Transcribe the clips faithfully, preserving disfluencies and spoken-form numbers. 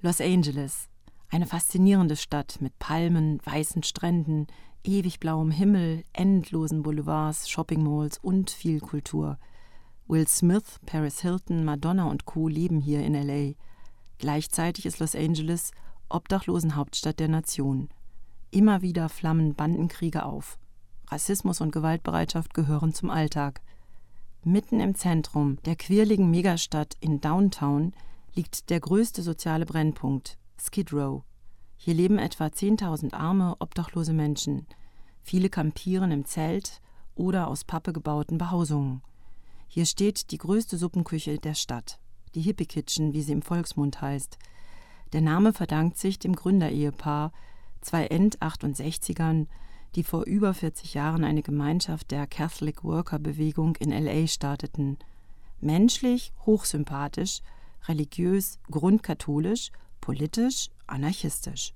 Los Angeles, eine faszinierende Stadt mit Palmen, weißen Stränden, ewig blauem Himmel, endlosen Boulevards, Shoppingmalls und viel Kultur. Will Smith, Paris Hilton, Madonna und Co. leben hier in L A. Gleichzeitig ist Los Angeles Obdachlosenhauptstadt der Nation. Immer wieder flammen Bandenkriege auf. Rassismus und Gewaltbereitschaft gehören zum Alltag. Mitten im Zentrum der quirligen Megastadt in Downtown liegt der größte soziale Brennpunkt, Skid Row. Hier leben etwa zehntausend arme, obdachlose Menschen. Viele kampieren im Zelt oder aus Pappe gebauten Behausungen. Hier steht die größte Suppenküche der Stadt, die Hippie Kitchen, wie sie im Volksmund heißt. Der Name verdankt sich dem Gründerehepaar, zwei End-achtundsechzigern, die vor über vierzig Jahren eine Gemeinschaft der Catholic Worker-Bewegung in L A starteten. Menschlich, hochsympathisch, religiös, grundkatholisch, politisch, anarchistisch.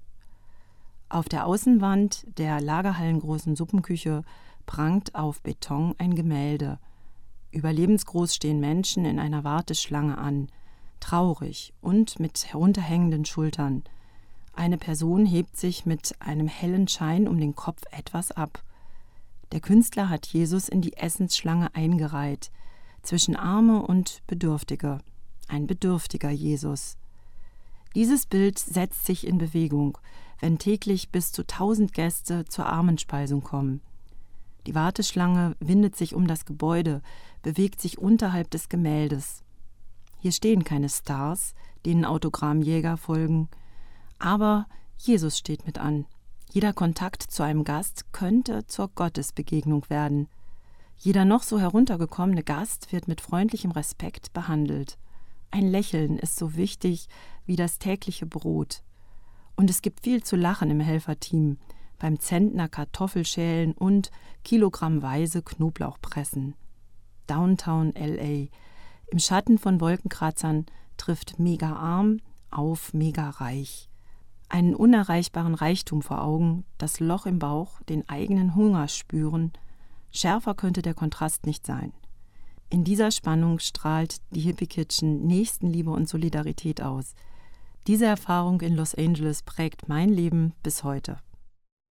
Auf der Außenwand der lagerhallengroßen Suppenküche prangt auf Beton ein Gemälde. Überlebensgroß stehen Menschen in einer Warteschlange an, traurig und mit herunterhängenden Schultern. Eine Person hebt sich mit einem hellen Schein um den Kopf etwas ab. Der Künstler hat Jesus in die Essensschlange eingereiht, zwischen Arme und Bedürftige. Ein bedürftiger Jesus. Dieses Bild setzt sich in Bewegung, wenn täglich bis zu tausend Gäste zur Armenspeisung kommen. Die Warteschlange windet sich um das Gebäude, bewegt sich unterhalb des Gemäldes. Hier stehen keine Stars, denen Autogrammjäger folgen, aber Jesus steht mit an. Jeder Kontakt zu einem Gast könnte zur Gottesbegegnung werden. Jeder noch so heruntergekommene Gast wird mit freundlichem Respekt behandelt. Ein Lächeln ist so wichtig wie das tägliche Brot. Und es gibt viel zu lachen im Helferteam, beim Zentner Kartoffelschälen und kilogrammweise Knoblauchpressen. Downtown L A. Im Schatten von Wolkenkratzern trifft mega arm auf mega reich. Einen unerreichbaren Reichtum vor Augen, das Loch im Bauch, den eigenen Hunger spüren. Schärfer könnte der Kontrast nicht sein. In dieser Spannung strahlt die Hippie Kitchen Nächstenliebe und Solidarität aus. Diese Erfahrung in Los Angeles prägt mein Leben bis heute.